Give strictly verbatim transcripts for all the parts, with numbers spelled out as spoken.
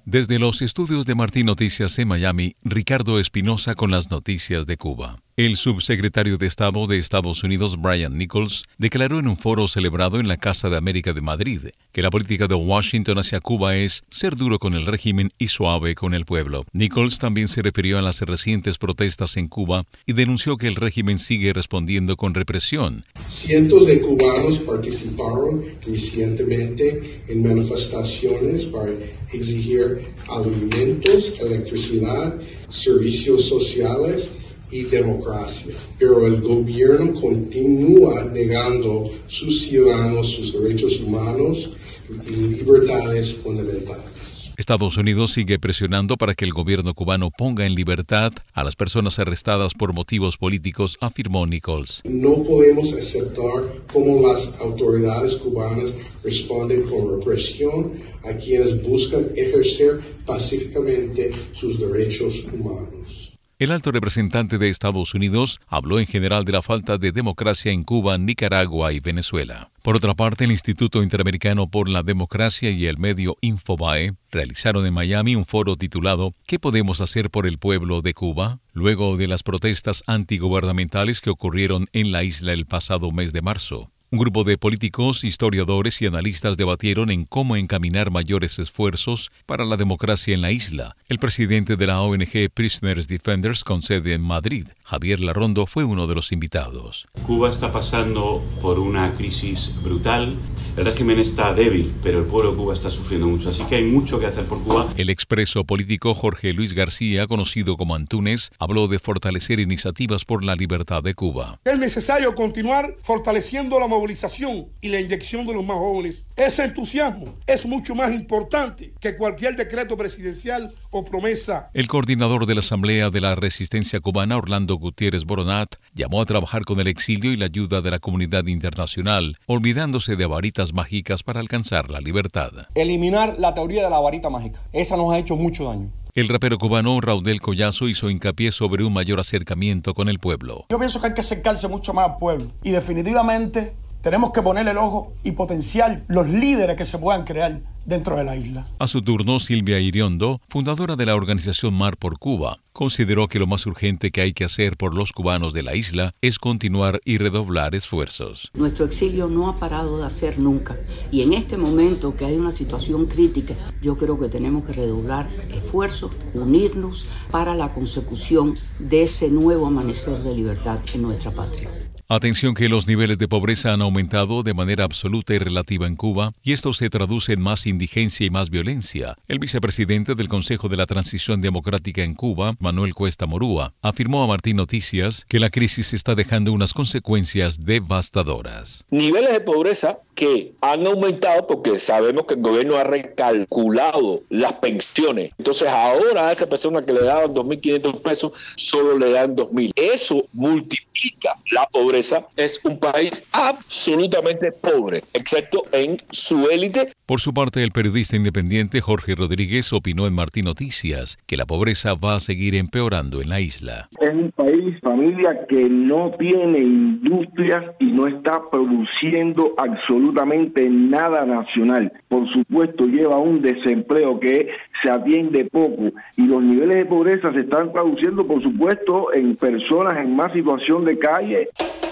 Desde los estudios de Martín Noticias en Miami, Ricardo Espinosa con las noticias de Cuba. El subsecretario de Estado de Estados Unidos, Brian Nichols, declaró en un foro celebrado en la Casa de América de Madrid que la política de Washington hacia Cuba es ser duro con el régimen y suave con el pueblo. Nichols también se refirió a las recientes protestas en Cuba y denunció que el régimen sigue respondiendo con represión. Cientos de cubanos participaron recientemente en manifestaciones para exigir alimentos, electricidad, servicios sociales y democracia. Pero el gobierno continúa negando a sus ciudadanos sus derechos humanos y libertades fundamentales. Estados Unidos sigue presionando para que el gobierno cubano ponga en libertad a las personas arrestadas por motivos políticos, afirmó Nichols. No podemos aceptar cómo las autoridades cubanas responden con represión a quienes buscan ejercer pacíficamente sus derechos humanos. El alto representante de Estados Unidos habló en general de la falta de democracia en Cuba, Nicaragua y Venezuela. Por otra parte, el Instituto Interamericano por la Democracia y el medio Infobae realizaron en Miami un foro titulado ¿Qué podemos hacer por el pueblo de Cuba?, luego de las protestas antigubernamentales que ocurrieron en la isla el pasado mes de marzo. Un grupo de políticos, historiadores y analistas debatieron en cómo encaminar mayores esfuerzos para la democracia en la isla. El presidente de la O N G Prisoners Defenders, con sede en Madrid, Javier Larrondo, fue uno de los invitados. Cuba está pasando por una crisis brutal. El régimen está débil, pero el pueblo de Cuba está sufriendo mucho, así que hay mucho que hacer por Cuba. El expreso político Jorge Luis García, conocido como Antúnez, habló de fortalecer iniciativas por la libertad de Cuba. Es necesario continuar fortaleciendo la movilización y la inyección de los más jóvenes. Ese entusiasmo es mucho más importante que cualquier decreto presidencial o promesa. El coordinador de la Asamblea de la Resistencia Cubana, Orlando Gutiérrez Boronat, llamó a trabajar con el exilio y la ayuda de la comunidad internacional, olvidándose de varitas mágicas para alcanzar la libertad. Eliminar la teoría de la varita mágica. Esa nos ha hecho mucho daño. El rapero cubano Raudel Collazo hizo hincapié sobre un mayor acercamiento con el pueblo. Yo pienso que hay que acercarse mucho más al pueblo y definitivamente tenemos que ponerle el ojo y potenciar los líderes que se puedan crear dentro de la isla. A su turno, Silvia Iriondo, fundadora de la organización Mar por Cuba, consideró que lo más urgente que hay que hacer por los cubanos de la isla es continuar y redoblar esfuerzos. Nuestro exilio no ha parado de hacer nunca y en este momento que hay una situación crítica, yo creo que tenemos que redoblar esfuerzos, unirnos para la consecución de ese nuevo amanecer de libertad en nuestra patria. Atención que los niveles de pobreza han aumentado de manera absoluta y relativa en Cuba y esto se traduce en más indigencia y más violencia. El vicepresidente del Consejo de la Transición Democrática en Cuba, Manuel Cuesta Morúa, afirmó a Martín Noticias que la crisis está dejando unas consecuencias devastadoras. Niveles de pobreza que han aumentado porque sabemos que el gobierno ha recalculado las pensiones. Entonces ahora a esa persona que le daban dos mil quinientos pesos solo le dan dos mil. Eso multiplica la pobreza. Es un país absolutamente pobre, excepto en su élite. Por su parte, el periodista independiente Jorge Rodríguez opinó en Martín Noticias que la pobreza va a seguir empeorando en la isla. Es un país, familia, que no tiene industrias y no está produciendo absolutamente nada nacional. Por supuesto, lleva un desempleo que se atiende poco y los niveles de pobreza se están traduciendo, por supuesto, en personas en más situación de calle.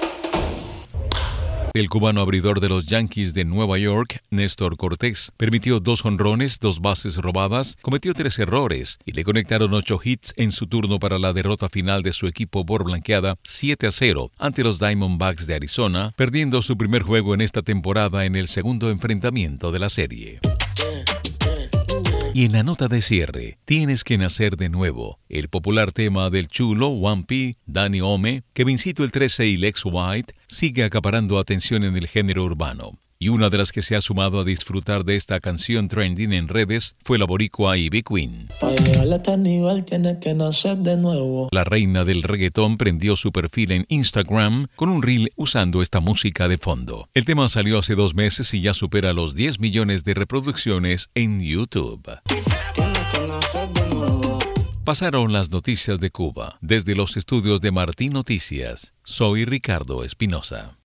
El cubano abridor de los Yankees de Nueva York, Néstor Cortés, permitió dos jonrones, dos bases robadas, cometió tres errores y le conectaron ocho hits en su turno para la derrota final de su equipo borblanqueada siete a cero ante los Diamondbacks de Arizona, perdiendo su primer juego en esta temporada en el segundo enfrentamiento de la serie. Y en la nota de cierre, Tienes que nacer de nuevo, el popular tema del chulo, Wampi, Danny Ome, Kevincito el trece y Lex White, sigue acaparando atención en el género urbano. Y una de las que se ha sumado a disfrutar de esta canción trending en redes fue la boricua Ivy Queen. Para llegar a este nivel tienes que nacer de nuevo. La reina del reggaetón prendió su perfil en Instagram con un reel usando esta música de fondo. El tema salió hace dos meses y ya supera los diez millones de reproducciones en YouTube. Tienes que nacer de nuevo. Pasaron las noticias de Cuba. Desde los estudios de Martín Noticias, soy Ricardo Espinosa.